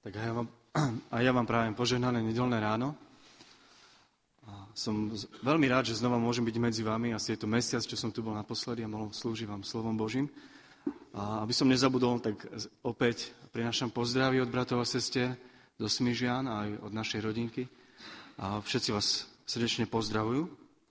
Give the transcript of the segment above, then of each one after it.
Tak a ja vám prajem požehnané nedeľné ráno. A som veľmi rád, že znova môžem byť medzi vami. Asi je to mesiac, čo som tu bol naposledy a mohol slúžiť vám slovom Božím. A aby som nezabudol, tak opäť prinášam pozdravy od bratov a sestier do Smižian a aj od našej rodinky. A všetci vás srdečne pozdravujú.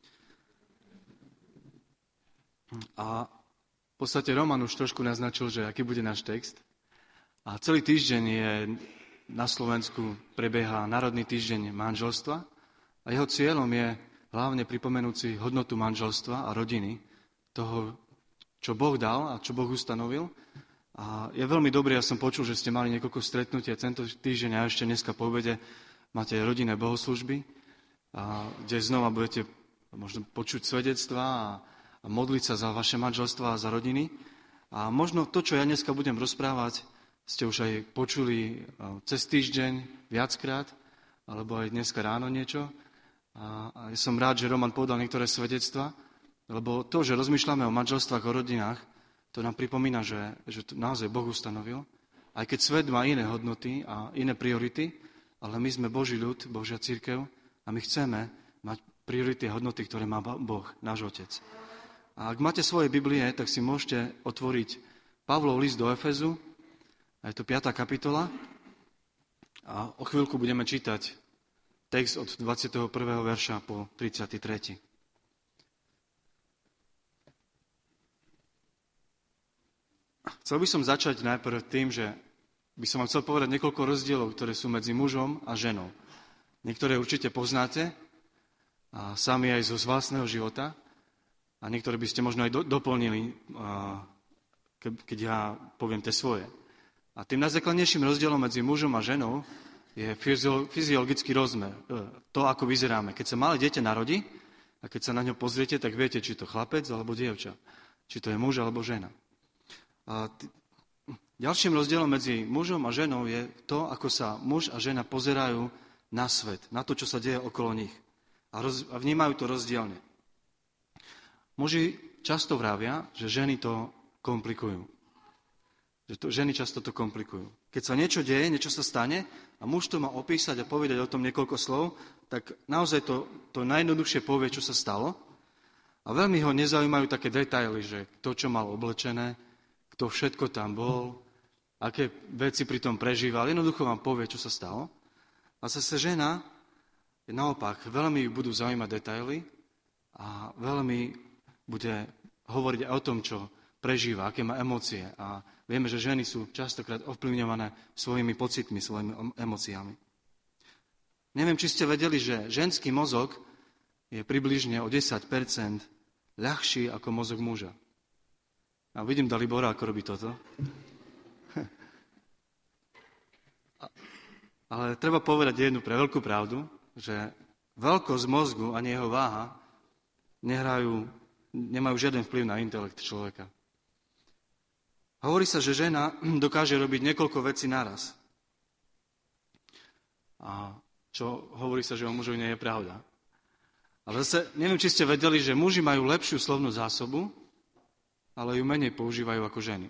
A v podstate Roman už trošku naznačil, že aký bude náš text. A celý týždeň na Slovensku prebieha Národný týždeň manželstva a jeho cieľom je hlavne pripomenúť si hodnotu manželstva a rodiny, toho, čo Boh dal a čo Boh ustanovil. A je veľmi dobré, ja som počul, že ste mali niekoľko stretnutia tento týždeň a ešte dneska po obede máte rodinné bohoslužby, kde znova budete možno počuť svedectvá a modliť sa za vaše manželstva a za rodiny. A možno to, čo ja dneska budem rozprávať, ste už aj počuli cez týždeň viackrát, alebo aj dneska ráno niečo. A ja som rád, že Roman povedal niektoré svedectvá, lebo to, že rozmýšľame o manželstvách, o rodinách, to nám pripomína, že to naozaj Boh ustanovil. Aj keď svet má iné hodnoty a iné priority, ale my sme Boží ľud, Božia cirkev a my chceme mať priority a hodnoty, ktoré má Boh, náš Otec. A ak máte svoje Biblie, tak si môžete otvoriť Pavlov list do Efezu, a je to 5. kapitola a o chvíľku budeme čítať text od 21. verša po 33. Chcel by som začať najprv tým, že by som vám chcel povedať niekoľko rozdielov, ktoré sú medzi mužom a ženou. Niektoré určite poznáte, a sami aj zo vlastného života, a niektoré by ste možno aj doplnili, keď ja poviem tie svoje. A tým najzákladnejším rozdielom medzi mužom a ženou je fyziologický rozmer. To, ako vyzeráme. Keď sa malé dieťa narodí a keď sa na ňo pozriete, tak viete, či to chlapec alebo dievča. Či to je muž alebo žena. A ďalším rozdielom medzi mužom a ženou je to, ako sa muž a žena pozerajú na svet, na to, čo sa deje okolo nich. A vnímajú to rozdielne. Muži často vravia, že ženy to komplikujú. Ženy často to komplikujú. Keď sa niečo deje, niečo sa stane a muž to má opísať a povedať o tom niekoľko slov, tak naozaj to najjednoduchšie povie, čo sa stalo. A veľmi ho nezaujímajú také detaily, že kto čo mal oblečené, kto všetko tam bol, aké veci pri tom prežíval. Jednoducho vám povie, čo sa stalo. A zase žena, naopak, veľmi budú zaujímať detaily a veľmi bude hovoriť aj o tom, čo prežíva, aké má emócie. A vieme, že ženy sú častokrát ovplyvňované svojimi pocitmi, svojimi emóciami. Neviem, či ste vedeli, že ženský mozog je približne o 10% ľahší ako mozog muža. A vidím Dalibora, ako robí toto. Ale treba povedať jednu pre veľkú pravdu, že veľkosť mozgu ani jeho váha nemajú žiaden vplyv na intelekt človeka. Hovorí sa, že žena dokáže robiť niekoľko vecí naraz. A čo hovorí sa, že o mužovi nie je pravda. Ale zase, neviem, či ste vedeli, že muži majú lepšiu slovnú zásobu, ale ju menej používajú ako ženy.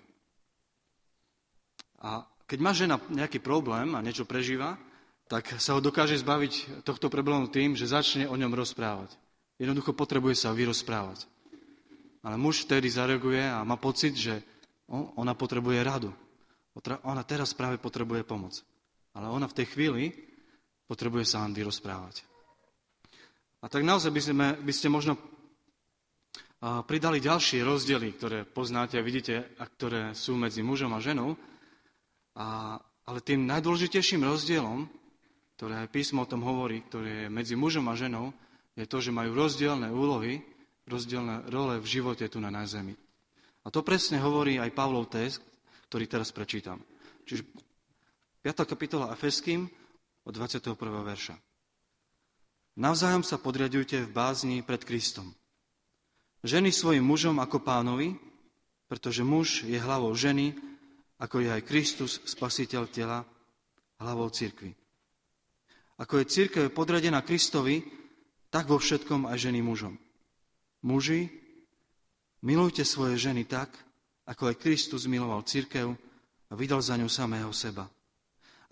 A keď má žena nejaký problém a niečo prežíva, tak sa ho dokáže zbaviť tohto problému tým, že začne o ňom rozprávať. Jednoducho potrebuje sa vyrozprávať. Ale muž vtedy zareaguje a má pocit, že ona potrebuje radu. Ona teraz práve potrebuje pomoc. Ale ona v tej chvíli potrebuje sa len vyrozprávať. A tak naozaj by ste možno pridali ďalšie rozdiely, ktoré poznáte a vidíte, a ktoré sú medzi mužom a ženou. Ale tým najdôležitejším rozdielom, ktoré aj písmo o tom hovorí, ktoré je medzi mužom a ženou, je to, že majú rozdielne úlohy, rozdielne role v živote tu na zemi. A to presne hovorí aj Pavlov text, ktorý teraz prečítam. Čiže 5. kapitola Efeským od 21. verša. Navzájom sa podriadujte v bázni pred Kristom. Ženy svojim mužom ako pánovi, pretože muž je hlavou ženy, ako je aj Kristus, spasiteľ tela, hlavou cirkvi. Ako je cirkev podriadená Kristovi, tak vo všetkom aj ženy mužom. Muži, milujte svoje ženy tak, ako aj Kristus miloval cirkev a vydal za ňu samého seba,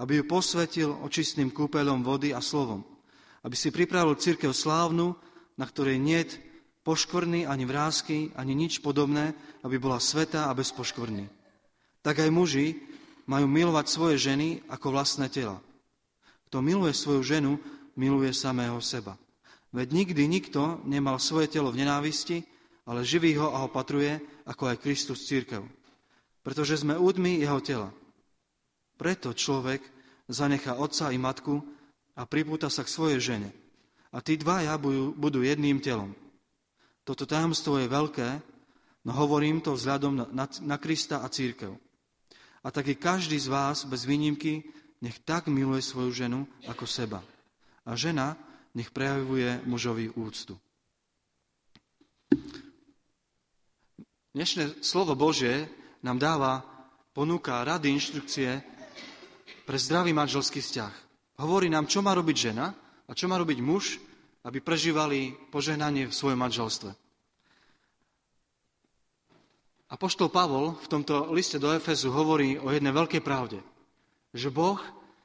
aby ju posvetil očistným kúpeľom vody a slovom, aby si pripravil cirkev slávnu, na ktorej niet poškvrny, ani vrásky, ani nič podobné, aby bola svätá a bez poškvrny. Tak aj muži majú milovať svoje ženy ako vlastné tela. Kto miluje svoju ženu, miluje samého seba. Veď nikdy nikto nemal svoje telo v nenávisti, ale živí ho a opatruje, ako aj Kristus cirkev. Pretože sme údmi jeho tela. Preto človek zanechá otca i matku a pripúta sa k svojej žene. A tí dvaja budú jedným telom. Toto tajomstvo je veľké, no hovorím to vzhľadom na Krista a cirkev. A tak i každý z vás, bez výnimky, nech tak miluje svoju ženu ako seba. A žena nech prejavuje mužovi úctu. Dnešné slovo Božie nám ponúka rady, inštrukcie pre zdravý manželský vzťah. Hovorí nám, čo má robiť žena a čo má robiť muž, aby prežívali požehnanie v svojom manželstve. Apoštol Pavol v tomto liste do Efezu hovorí o jednej veľkej pravde, že Boh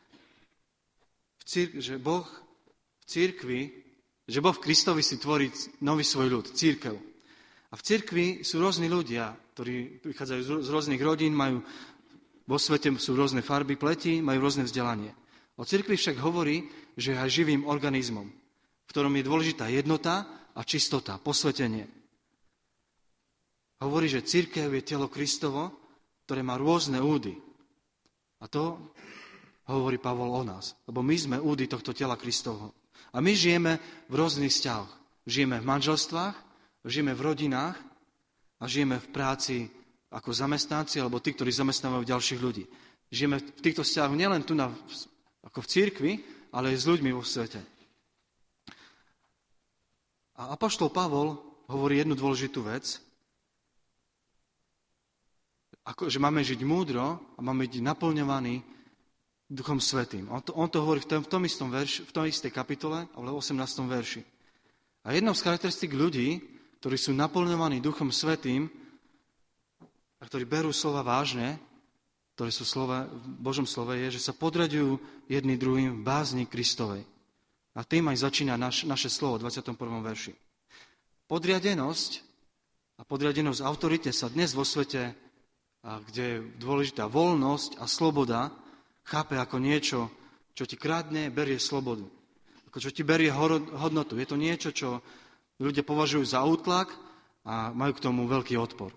v Kristovi si tvorí nový svoj ľud, cirkev. A v cirkvi sú rôzni ľudia, ktorí prichádzajú z rôznych rodín, vo svete sú rôzne farby pleti, majú rôzne vzdelanie. O cirkvi však hovorí, že je aj živým organizmom, v ktorom je dôležitá jednota a čistota, posvetenie. Hovorí, že cirkev je telo Kristovo, ktoré má rôzne údy. A to hovorí Pavol o nás, lebo my sme údy tohto tela Kristovho. A my žijeme v rôznych vzťahoch. Žijeme v manželstvách, žijeme v rodinách a žijeme v práci ako zamestnanci alebo tí, ktorí zamestnávajú ďalších ľudí. Žijeme v týchto vzťahoch nielen tu ako v cirkvi, ale aj s ľuďmi vo svete. A apoštol Pavol hovorí jednu dôležitú vec, že máme žiť múdro a máme byť naplňovaní Duchom Svätým. On to hovorí v tom istom verši, v tom istej kapitole, ale v 18. verši. A jednou z charakteristík ľudí, ktorí sú naplňovaní Duchom Svätým a ktorí berú slova vážne, ktoré sú v Božom slove, je, že sa podraďujú jedni druhým v bázni Kristovej. A tým aj začína naše slovo v 21. verši. Podriadenosť a podriadenosť autorite sa dnes vo svete, kde je dôležitá voľnosť a sloboda, chápe ako niečo, čo ti kradne, berie slobodu. Ako čo ti berie hodnotu. Je to niečo, čo ľudia považujú za útlak a majú k tomu veľký odpor.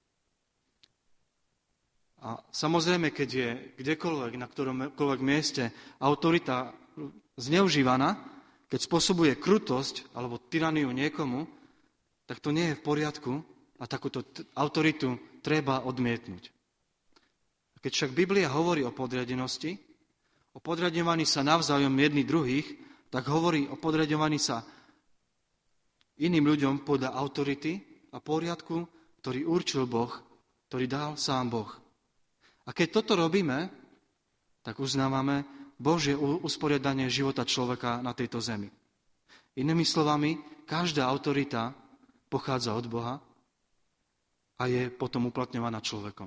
A samozrejme, keď je kdekoľvek, na ktoromkoľvek mieste autorita zneužívaná, keď spôsobuje krutosť alebo tyraniu niekomu, tak to nie je v poriadku a takúto autoritu treba odmietnúť. Keď však Biblia hovorí o podriadenosti, o podriadovaní sa navzájom jedných druhých, tak hovorí o podriadovaní sa iným ľuďom podľa autority a poriadku, ktorý určil Boh, ktorý dal sám Boh. A keď toto robíme, tak uznávame Božie usporiadanie života človeka na tejto zemi. Inými slovami, každá autorita pochádza od Boha a je potom uplatňovaná človekom.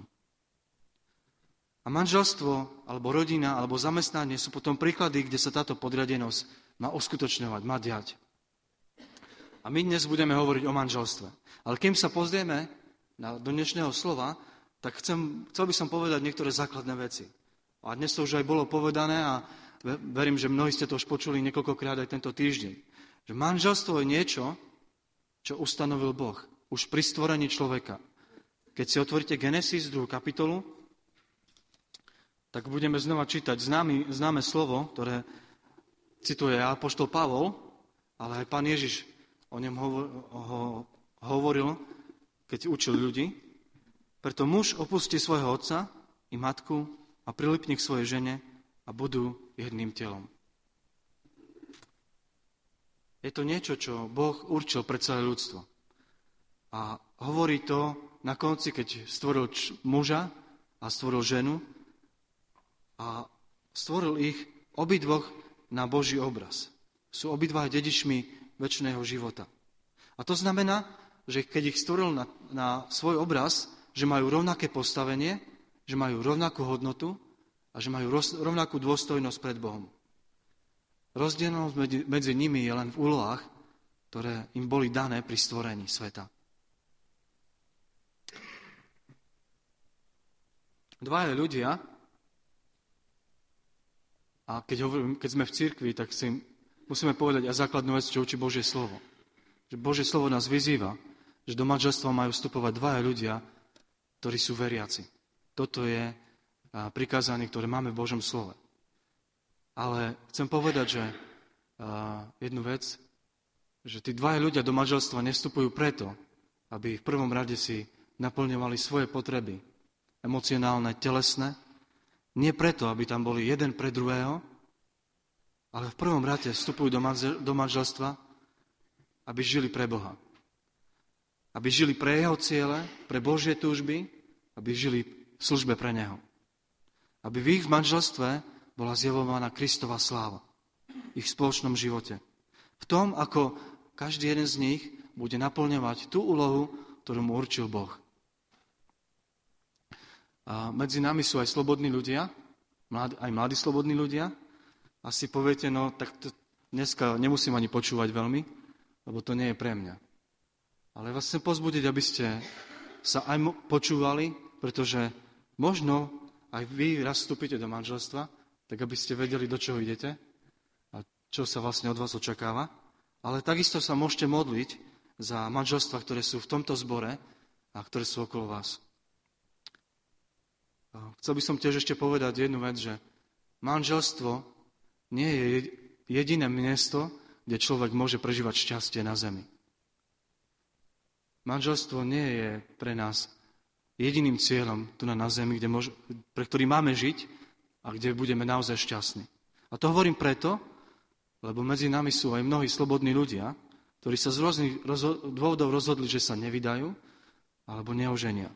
A manželstvo, alebo rodina, alebo zamestnanie sú potom príklady, kde sa táto podriadenosť má uskutočňovať, má diať. A my dnes budeme hovoriť o manželstve. Ale kým sa pozrieme do dnešného slova, tak chcel by som povedať niektoré základné veci. A dnes to už aj bolo povedané a verím, že mnohí ste to už počuli niekoľkokrát aj tento týždeň. Že manželstvo je niečo, čo ustanovil Boh už pri stvorení človeka. Keď si otvoríte Genesis 2. kapitolu, tak budeme znova čítať známe slovo, ktoré cituje apoštol Pavol, ale aj Pán Ježiš o ňom hovoril, keď učil ľudí. Preto muž opustí svojho otca i matku a prilipne k svojej žene a budú jedným telom. Je to niečo, čo Boh určil pre celé ľudstvo. A hovorí to na konci, keď stvoril muža a stvoril ženu, a stvoril ich obidvoch na Boží obraz. Sú obidva dedičmi večného života. A to znamená, že keď ich stvoril na svoj obraz, že majú rovnaké postavenie, že majú rovnakú hodnotu a a že majú rovnakú dôstojnosť pred Bohom. Rozdielnosť medzi nimi je len v úlohách, ktoré im boli dané pri stvorení sveta. Dvaja ľudia, a keď sme v cirkvi, tak si musíme povedať aj základnú vec, čo učí Božie slovo. Že Božie slovo nás vyzýva, že do manželstva majú vstupovať dvaja ľudia, ktorí sú veriaci. Toto je prikázanie, ktoré máme v Božom slove. Ale chcem povedať, že jednu vec, že tí dvaja ľudia do manželstva nevstupujú preto, aby v prvom rade si naplňovali svoje potreby, emocionálne, telesné, nie preto, aby tam boli jeden pre druhého, ale v prvom rade vstupujú do manželstva, aby žili pre Boha. Aby žili pre jeho ciele, pre Božie túžby, aby žili v službe pre neho. Aby v ich manželstve bola zjavovaná Kristova sláva v ich spoločnom živote. V tom, ako každý jeden z nich bude naplňovať tú úlohu, ktorú mu určil Boh. A medzi nami sú aj slobodní ľudia, aj mladí slobodní ľudia. Asi poviete, no tak dneska nemusím ani počúvať veľmi, lebo to nie je pre mňa. Ale vás chcem pozbudiť, aby ste sa aj počúvali, pretože možno aj vy raz vstúpite do manželstva, tak aby ste vedeli, do čoho idete a čo sa vlastne od vás očakáva. Ale takisto sa môžete modliť za manželstva, ktoré sú v tomto zbore a ktoré sú okolo vás. Chcel by som tiež ešte povedať jednu vec, že manželstvo nie je jediné miesto, kde človek môže prežívať šťastie na zemi. Manželstvo nie je pre nás jediným cieľom tu na zemi, pre ktorý máme žiť a kde budeme naozaj šťastní. A to hovorím preto, lebo medzi nami sú aj mnohí slobodní ľudia, ktorí sa z rôznych dôvodov rozhodli, že sa nevydajú alebo neoženia.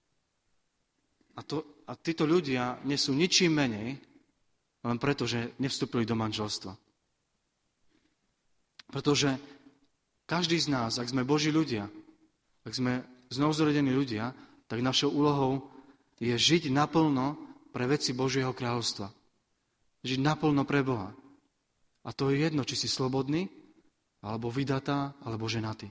A títo ľudia nie sú ničím menej, len preto, že nevstúpili do manželstva. Pretože každý z nás, ak sme Boží ľudia, ak sme znovuzrodení ľudia, tak našou úlohou je žiť naplno pre veci Božieho kráľovstva. Žiť naplno pre Boha. A to je jedno, či si slobodný, alebo vydatá, alebo ženatý.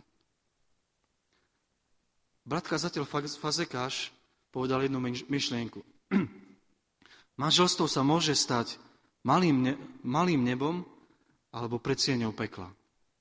Brat kazateľ Fazekáš povedal jednu myšlienku. Manželstvo sa môže stať malým nebom alebo predsieňou pekla.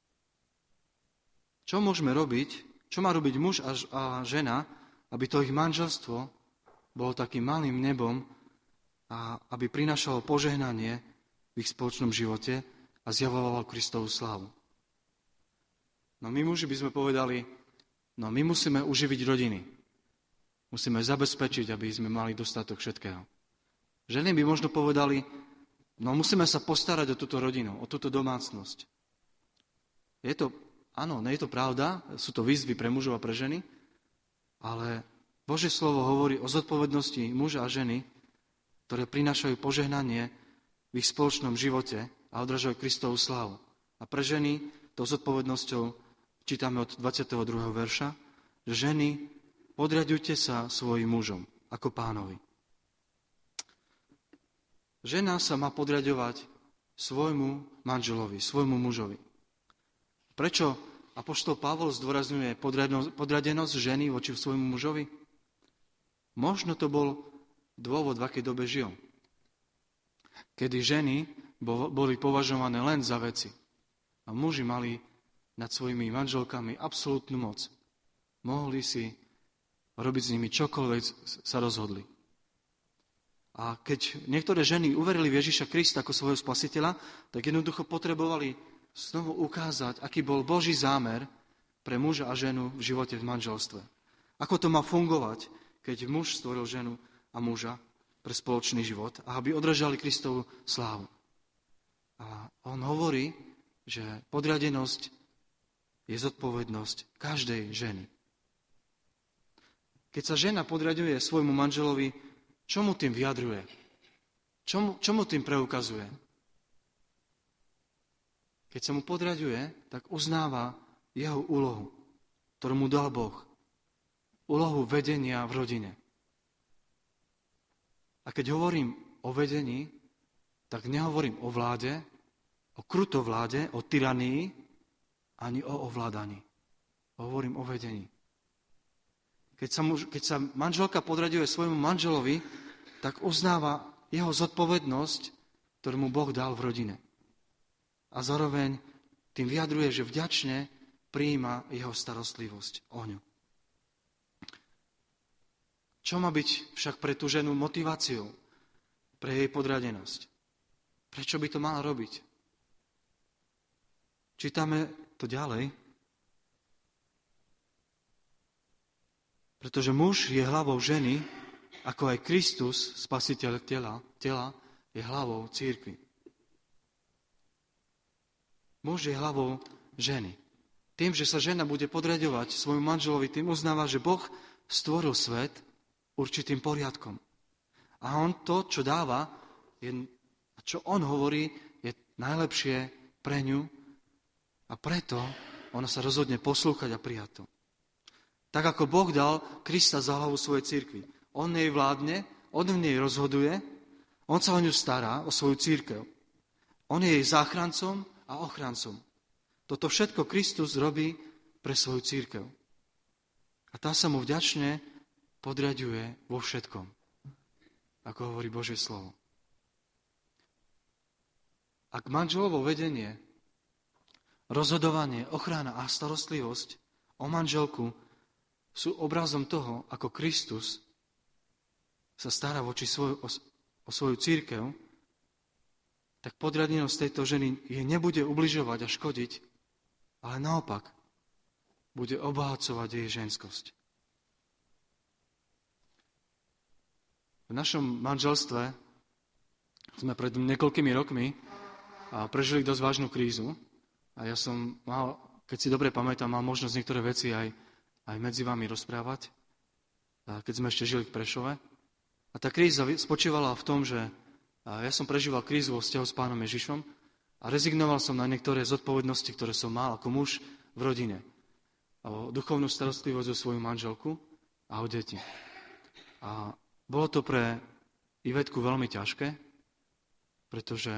Čo môžeme robiť, čo má robiť muž a žena, aby to ich manželstvo bolo takým malým nebom a aby prinášalo požehnanie v ich spoločnom živote a zjavovalo Kristovú slávu. No my muži by sme povedali, no my musíme uživiť rodiny. Musíme zabezpečiť, aby sme mali dostatok všetkého. Ženy by možno povedali, no musíme sa postarať o túto rodinu, o túto domácnosť. Áno, nie je to pravda, sú to výzvy pre mužov a pre ženy, ale Božie slovo hovorí o zodpovednosti muža a ženy, ktoré prinášajú požehnanie v ich spoločnom živote a odražajú Kristovu slávu. A pre ženy tou zodpovednosťou čítame od 22. verša, že ženy, podriaďujte sa svojim mužom ako Pánovi. Žena sa má podriaďovať svojmu manželovi, svojmu mužovi. Prečo apoštol Pavol zdôrazňuje podriadenosť ženy voči svojmu mužovi? Možno to bol dôvod, v akej dobe žil. Kedy ženy boli považované len za veci a muži mali nad svojimi manželkami absolútnu moc. Mohli si robiť s nimi čokoľvek sa rozhodli. A keď niektoré ženy uverili v Ježiša Krista ako svojho spasiteľa, tak jednoducho potrebovali znovu ukázať, aký bol Boží zámer pre muža a ženu v živote v manželstve. Ako to má fungovať, keď muž stvoril ženu a muža pre spoločný život a aby odrážali Kristovu slávu. A on hovorí, že podriadenosť je zodpovednosť každej ženy. Keď sa žena podriaďuje svojmu manželovi, čo mu tým vyjadruje? Čo mu tým preukazuje? Keď sa mu podriaďuje, tak uznáva jeho úlohu, ktorú mu dal Boh. Úlohu vedenia v rodine. A keď hovorím o vedení, tak nehovorím o vláde, o krutovláde, o tyranii, ani o ovládaní. Hovorím o vedení. Keď sa manželka podraďuje svojmu manželovi, tak uznáva jeho zodpovednosť, ktorú mu Boh dal v rodine. A zároveň tým vyjadruje, že vďačne prijíma jeho starostlivosť o ňu. Čo má byť však pre tú ženu motiváciou pre jej podradenosť? Prečo by to mala robiť? Čítame to ďalej. Pretože muž je hlavou ženy, ako aj Kristus, spasiteľ tela, je hlavou cirkvi. Muž je hlavou ženy. Tým, že sa žena bude podriaďovať svojmu manželovi, tým uznáva, že Boh stvoril svet určitým poriadkom. A on to, čo dáva, čo on hovorí, je najlepšie pre ňu a preto ona sa rozhodne poslúchať a prijať to. Tak ako Boh dal Krista za hlavu svojej cirkvi. On jej vládne, on v nej rozhoduje, on sa o ňu stará, o svoju cirkev. On je jej záchrancom a ochrancom. Toto všetko Kristus robí pre svoju cirkev. A tá sa mu vďačne podriaďuje vo všetkom, ako hovorí Božie slovo. Ak manželovo vedenie, rozhodovanie, ochrana a starostlivosť o manželku sú obrazom toho, ako Kristus sa stará o svoju cirkev, tak podriadenosť tejto ženy jej nebude ubližovať a škodiť, ale naopak bude obohacovať jej ženskosť. V našom manželstve sme pred niekoľkými rokmi prežili dosť vážnu krízu a ja som mal, keď si dobre pamätám, mal možnosť niektoré veci aj medzi vami rozprávať, keď sme ešte žili v Prešove. A tá kríza spočívala v tom, že ja som prežíval krízu vo vzťahu s Pánom Ježišom a rezignoval som na niektoré zodpovednosti, ktoré som mal ako muž v rodine. O duchovnú starostlivosť o svoju manželku a o deti. A bolo to pre Ivetku veľmi ťažké, pretože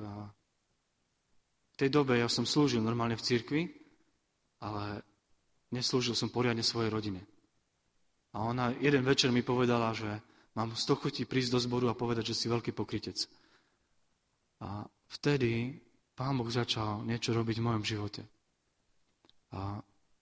v tej dobe ja som slúžil normálne v cirkvi, ale neslúžil som poriadne svojej rodine. A ona jeden večer mi povedala, že mám 100 chutí prísť do zboru a povedať, že si veľký pokrytec. A vtedy Pán Boh začal niečo robiť v mojom živote. A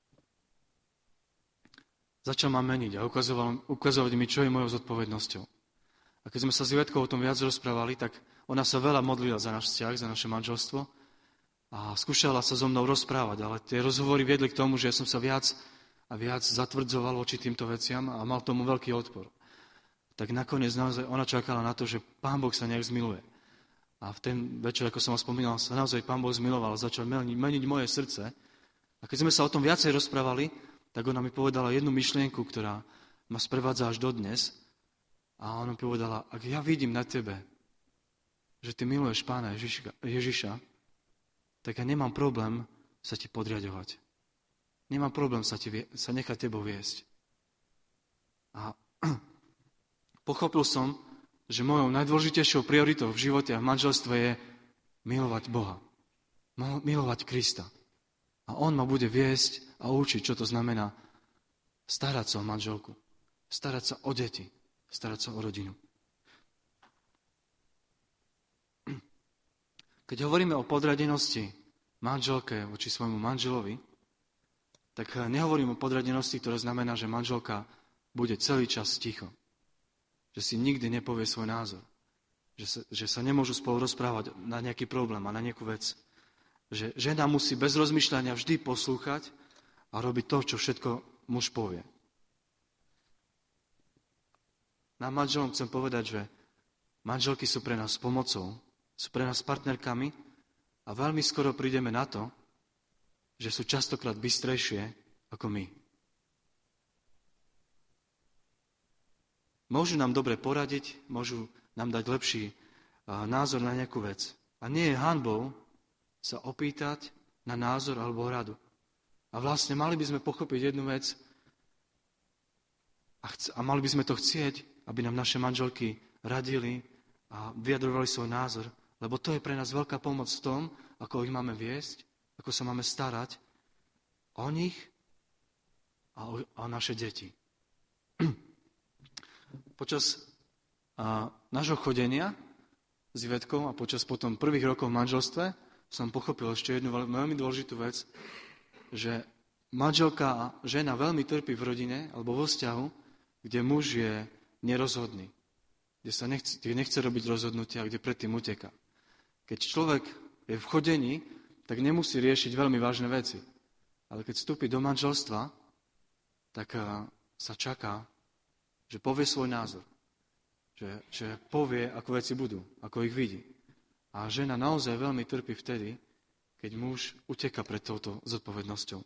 začal ma meniť a ukazovať mi, čo je mojou zodpovednosťou. A keď sme sa s Ivetkou o tom viac rozprávali, tak ona sa veľa modlila za náš vzťah, za naše manželstvo a skúšala sa so mnou rozprávať, ale tie rozhovory viedli k tomu, že ja som sa viac a viac zatvrdzoval voči týmto veciam a mal tomu veľký odpor. Tak nakoniec naozaj ona čakala na to, že Pán Boh sa nejak zmiluje. A v ten večer, ako som vám spomínal, sa naozaj Pán Boh zmiloval a začal meniť moje srdce. A keď sme sa o tom viacej rozprávali, tak ona mi povedala jednu myšlienku, ktorá ma sprevádza až dodnes. A ona mi povedala, ak ja vidím na tebe, že ty miluješ Pána Ježiša, tak ja nemám problém sa ti podriaďovať. Nemám problém sa nechať tebou viesť. A pochopil som, že mojou najdôležitejšou prioritou v živote a v manželstve je milovať Boha. Milovať Krista. A on ma bude viesť a učiť, čo to znamená starať sa o manželku, starať sa o deti, starať sa o rodinu. Keď hovoríme o podradenosti manželke voči svojmu manželovi, tak nehovorím o podradenosti, ktorá znamená, že manželka bude celý čas ticho. Že si nikdy nepovie svoj názor. Že sa nemôžu spolu rozprávať na nejaký problém a na nejakú vec. Že žena musí bez rozmýšľania vždy poslúchať a robiť to, čo všetko muž povie. Nám manželom chcem povedať, že manželky sú pre nás pomocou, sú pre nás partnerkami a veľmi skoro prídeme na to, že sú častokrát bystrejšie ako my. Môžu nám dobre poradiť, môžu nám dať lepší názor na nejakú vec. A nie je hanbou sa opýtať na názor alebo radu. A vlastne mali by sme pochopiť jednu vec a mali by sme to chcieť, aby nám naše manželky radili a vyjadrovali svoj názor, lebo to je pre nás veľká pomoc v tom, ako ich máme viesť, ako sa máme starať o nich a o naše deti. Počas nášho chodenia s Ivetkou a počas potom prvých rokov v manželstve som pochopil ešte jednu veľmi dôležitú vec, že manželka a žena veľmi trpí v rodine alebo vo vzťahu, kde muž je nerozhodný, kde nechce robiť rozhodnutia, kde predtým uteká. Keď človek je v chodení, tak nemusí riešiť veľmi vážne veci. Ale keď vstúpi do manželstva, tak sa čaká, že povie svoj názor. Že povie, ako veci budú, ako ich vidí. A žena naozaj veľmi trpí vtedy, keď muž uteka pred touto zodpovednosťou.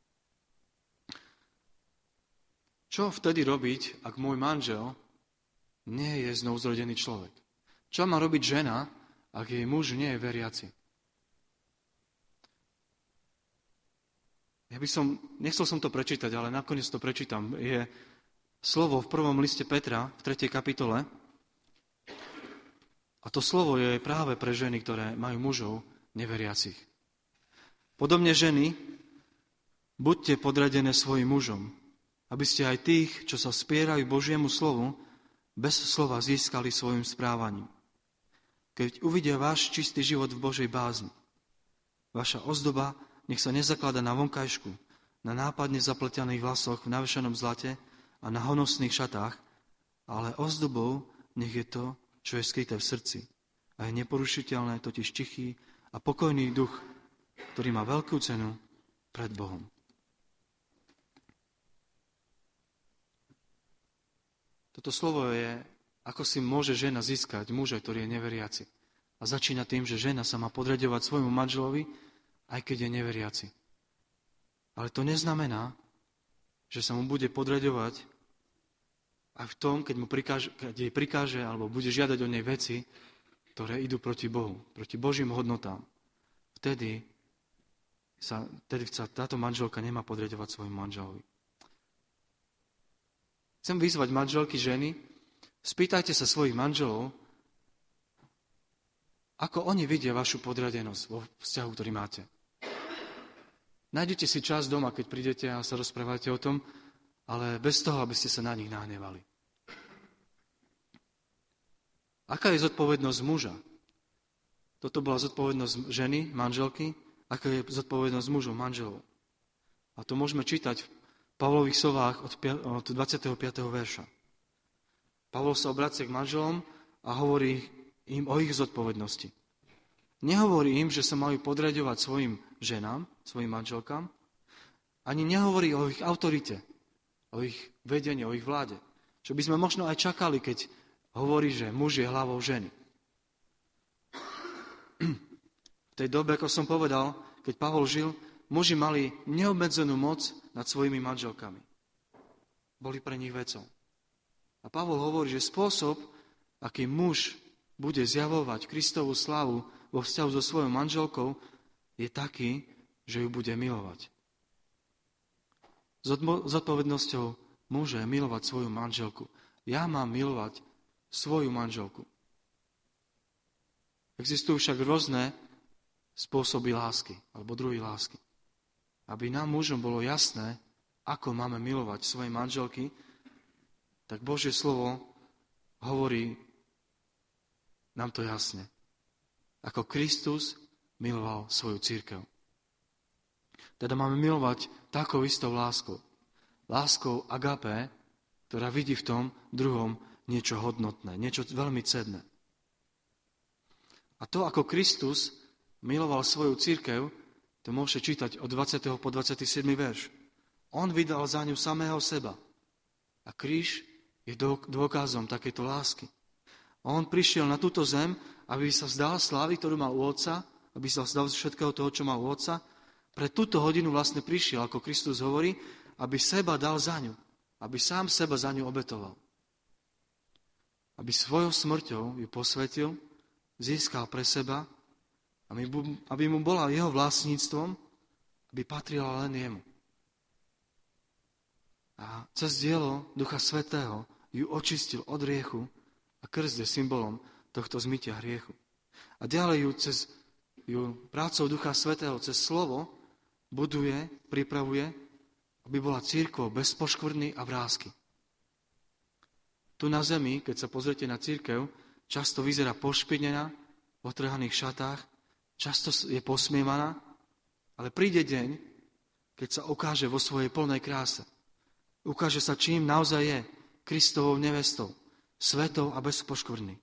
Čo vtedy robiť, ak môj manžel nie je znovuzrodený človek? Čo má robiť žena, ak jej muž nie je veriaci? Nechcel som to prečítať, ale nakoniec to prečítam. Je slovo v 1. liste Petra, v 3. kapitole. A to slovo je práve pre ženy, ktoré majú mužov neveriacich. Podobne ženy, buďte podradené svojim mužom, aby ste aj tých, čo sa spierajú Božiemu slovu, bez slova získali svojim správaním. Keď uvidia váš čistý život v Božej bázni, vaša ozdoba nech sa nezaklada na vonkajšku, na nápadne zapletených vlasoch v navešanom zlate a na honosných šatách, ale ozdobou nech je to, čo je skryté v srdci. A je neporušiteľné, totiž tichý a pokojný duch, ktorý má veľkú cenu pred Bohom. Toto slovo je, ako si môže žena získať muža, ktorý je neveriaci. A začína tým, že žena sa má podriaďovať svojmu manželovi, aj keď je neveriaci. Ale to neznamená, že sa mu bude podriaďovať aj v tom, keď jej prikáže alebo bude žiadať od nej veci, ktoré idú proti Bohu, proti Božím hodnotám. Vtedy sa táto manželka nemá podriaďovať svojmu manželovi. Chcem vyzvať manželky, ženy, spýtajte sa svojich manželov, ako oni vidia vašu podriadenosť vo vzťahu, ktorý máte. Nájdete si čas doma, keď prídete a sa rozprávate o tom, ale bez toho, aby ste sa na nich nahnevali. Aká je zodpovednosť muža? Toto bola zodpovednosť ženy, manželky, aká je zodpovednosť mužov, manželov. A to môžeme čítať v Pavlových slovách od 25. verša. Pavol sa obracia k manželom a hovorí im o ich zodpovednosti. Nehovorí im, že sa majú podriaďovať svojim ženám, svojim manželkám, ani nehovorí o ich autorite, o ich vedení, o ich vláde. Čo by sme možno aj čakali, keď hovorí, že muž je hlavou ženy. V tej dobe, ako som povedal, keď Pavol žil, muži mali neobmedzenú moc nad svojimi manželkami. Boli pre nich vecou. A Pavol hovorí, že spôsob, aký muž bude zjavovať Kristovú slávu vo vzťahu so svojou manželkou, je taký, že ju bude milovať. Zodpovednosťou muža je milovať svoju manželku. Ja mám milovať svoju manželku. Existujú však rôzne spôsoby lásky, alebo druhy lásky. Aby nám mužom bolo jasné, ako máme milovať svoje manželky, tak Božie slovo hovorí nám to jasne. Ako Kristus miloval svoju cirkev. Teda máme milovať takou istou láskou. Láskou agapé, ktorá vidí v tom druhom niečo hodnotné, niečo veľmi cenné. A to, ako Kristus miloval svoju cirkev, to môžete čítať od 20. po 27. verš. On vydal za ňu samého seba. A kríž je dôkazom takejto lásky. On prišiel na túto zem, aby sa vzdal slávy, ktorú mal u Otca, aby sa vzdal všetkého toho, čo mal u Otca. Pre túto hodinu vlastne prišiel, ako Kristus hovorí, aby seba dal za ňu. Aby sám seba za ňu obetoval. Aby svojou smrťou ju posvetil, získal pre seba, aby mu bola jeho vlastníctvom, aby patrila len jemu. A cez dielo Ducha Svätého ju očistil od hriechu a krst je symbolom tohto zmytia hriechu. A ďalej ju prácou Ducha Svätého cez slovo buduje, pripravuje, aby bola cirkev bez poškvrny a vrásky. Tu na zemi, keď sa pozriete na cirkev, často vyzerá pošpinená, v otrhaných šatách, často je posmievaná, ale príde deň, keď sa ukáže vo svojej plnej kráse. Ukáže sa, čím naozaj je, Kristovou nevestou, svetou a bez poškvrny.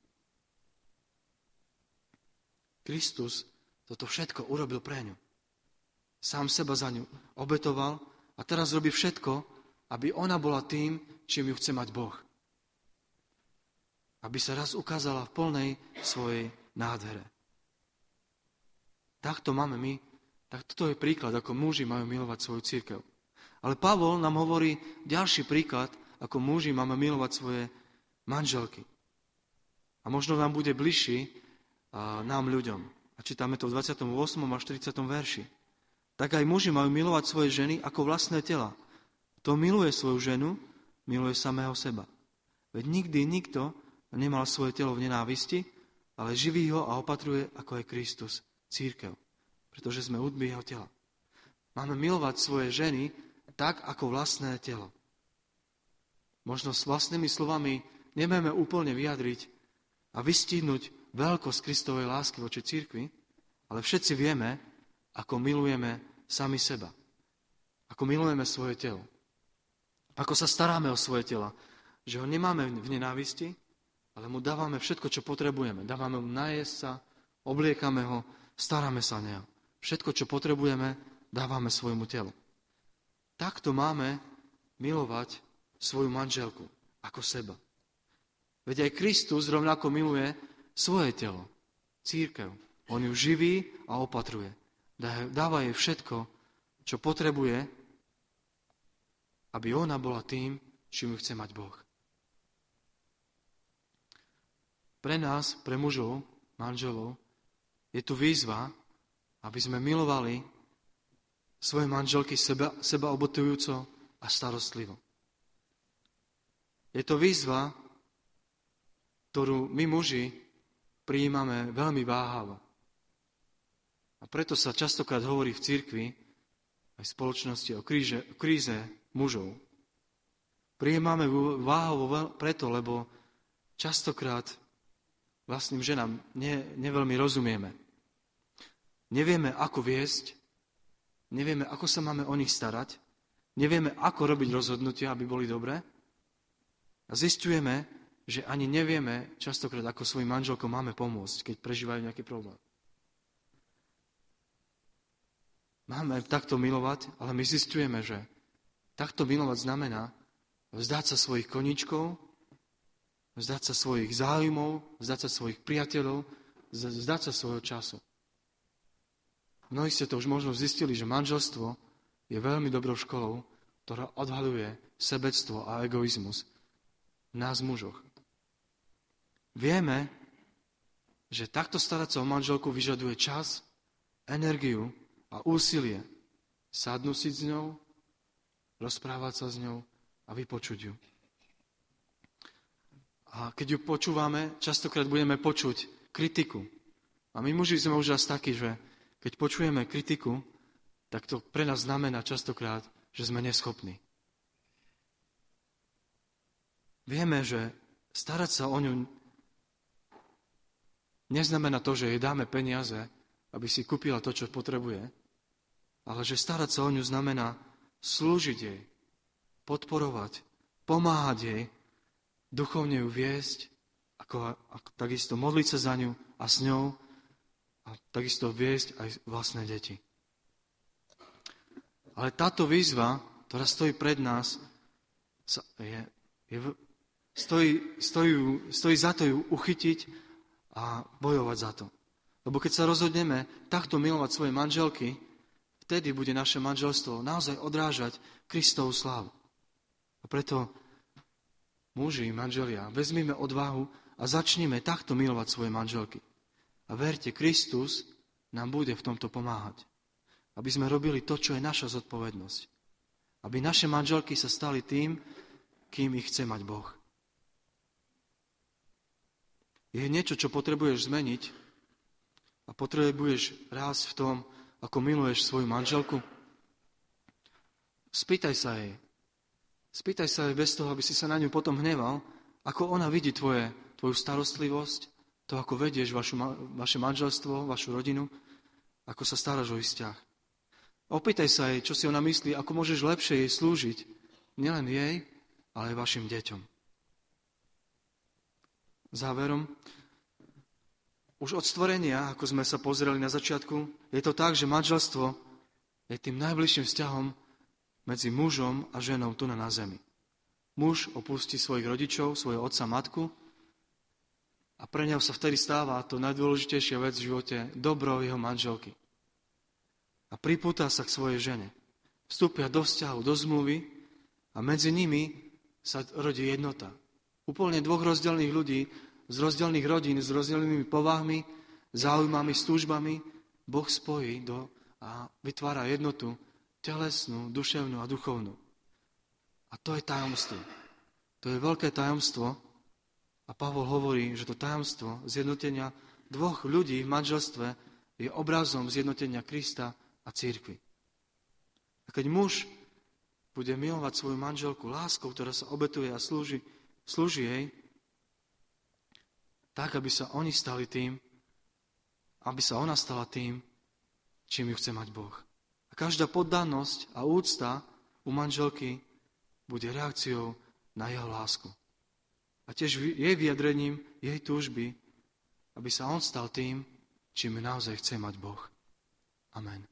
Kristus toto všetko urobil pre ňu. Sám seba za ňu obetoval a teraz robí všetko, aby ona bola tým, čím ju chce mať Boh. Aby sa raz ukázala v plnej svojej nádhere. Takto máme my, tak toto je príklad, ako muži majú milovať svoju cirkev. Ale Pavol nám hovorí ďalší príklad, ako muži máme milovať svoje manželky. A možno nám bude bližší nám ľuďom. A čítame to v 28. a 40. verši. Tak aj muži majú milovať svoje ženy ako vlastné tela. Kto miluje svoju ženu, miluje samého seba. Veď nikdy nikto nemal svoje telo v nenávisti, ale živí ho a opatruje, ako je Kristus, cirkev. Pretože sme hudby jeho tela. Máme milovať svoje ženy tak, ako vlastné telo. Možno s vlastnými slovami nevieme úplne vyjadriť a vystihnúť veľkosť Kristovej lásky voči cirkvi, ale všetci vieme, ako milujeme sami seba. Ako milujeme svoje telo. Ako sa staráme o svoje tela. Že ho nemáme v nenávisti, ale mu dávame všetko, čo potrebujeme. Dávame mu najesť sa, obliekame ho, staráme sa o neho. Všetko, čo potrebujeme, dávame svojmu telu. Takto máme milovať svoju manželku ako seba. Veď aj Kristus rovnako miluje svoje telo, cirkev. On ju živí a opatruje. Dáva jej všetko, čo potrebuje, aby ona bola tým, čím ju chce mať Boh. Pre nás, pre mužov, manželov, je tu výzva, aby sme milovali svoje manželky seba obetujúco a starostlivo. Je to výzva, ktorú my muži prijímame veľmi váhavo. A preto sa častokrát hovorí v cirkvi, aj v spoločnosti o kríze mužov. Prijímame váhavo preto, lebo častokrát vlastným ženám neveľmi rozumieme. Nevieme, ako viesť, nevieme, ako sa máme o nich starať, nevieme, ako robiť rozhodnutia, aby boli dobré. A zisťujeme, že ani nevieme častokrát, ako svojim manželkom máme pomôcť, keď prežívajú nejaký problém. Máme takto milovať, ale my zisťujeme, že takto milovať znamená vzdať sa svojich koníčkov, vzdať sa svojich záujmov, vzdať sa svojich priateľov, vzdať sa svojho času. Mnohí ste to už možno zistili, že manželstvo je veľmi dobrou školou, ktorá odhaľuje sebectvo a egoizmus v nás mužoch. Vieme, že takto starať sa o manželku vyžaduje čas, energiu a úsilie. Sadnúť si s ňou, rozprávať sa s ňou a vypočuť ju. A keď ju počúvame, častokrát budeme počuť kritiku. A my muži sme už raz takí, že keď počujeme kritiku, tak to pre nás znamená častokrát, že sme neschopní. Vieme, že starať sa o ňu neznamená to, že jej dáme peniaze, aby si kúpila to, čo potrebuje, ale že starať sa o ňu znamená slúžiť jej, podporovať, pomáhať jej, duchovne ju viesť, ako takisto modliť sa za ňu a s ňou a takisto viesť aj vlastné deti. Ale táto výzva, ktorá stojí pred nás, stojí za to ju uchytiť a bojovať za to. Lebo keď sa rozhodneme takto milovať svoje manželky, vtedy bude naše manželstvo naozaj odrážať Kristovu slávu. A preto muži, manželia, vezmime odvahu a začnime takto milovať svoje manželky. A verte, Kristus nám bude v tomto pomáhať. Aby sme robili to, čo je naša zodpovednosť. Aby naše manželky sa stali tým, kým ich chce mať Boh. je niečo, čo potrebuješ zmeniť a potrebuješ rásť v tom, ako miluješ svoju manželku? Spýtaj sa jej. Spýtaj sa jej bez toho, aby si sa na ňu potom hneval, ako ona vidí tvoju starostlivosť, to, ako vedieš vaše manželstvo, vašu rodinu, ako sa staráš o ich vzťah. Opýtaj sa jej, čo si ona myslí, ako môžeš lepšie jej slúžiť, nielen jej, ale aj vašim deťom. Záverom, už od stvorenia, ako sme sa pozreli na začiatku, je to tak, že manželstvo je tým najbližším vzťahom medzi mužom a ženou tu na zemi. Muž opustí svojich rodičov, svojho otca, matku a pre neho sa vtedy stáva to najdôležitejšia vec v živote, dobro jeho manželky. A pripúta sa k svojej žene. Vstúpia do vzťahu, do zmluvy a medzi nimi sa rodí jednota. Úplne dvoch rozdielných ľudí, z rozdielných rodín, s rozdielnými povahmi, záujmami, túžbami, Boh spojí a vytvára jednotu telesnú, duševnú a duchovnú. A to je tajomstvo. To je veľké tajomstvo a Pavol hovorí, že to tajomstvo zjednotenia dvoch ľudí v manželstve je obrazom zjednotenia Krista a cirkvi. A keď muž bude milovať svoju manželku láskou, ktorá sa obetuje a slúži jej, tak, aby sa oni stali tým, aby sa ona stala tým, čím ju chce mať Boh. A každá poddanosť a úcta u manželky bude reakciou na jeho lásku. A tiež jej vyjadrením, jej túžby, aby sa on stal tým, čím naozaj chce mať Boh. Amen.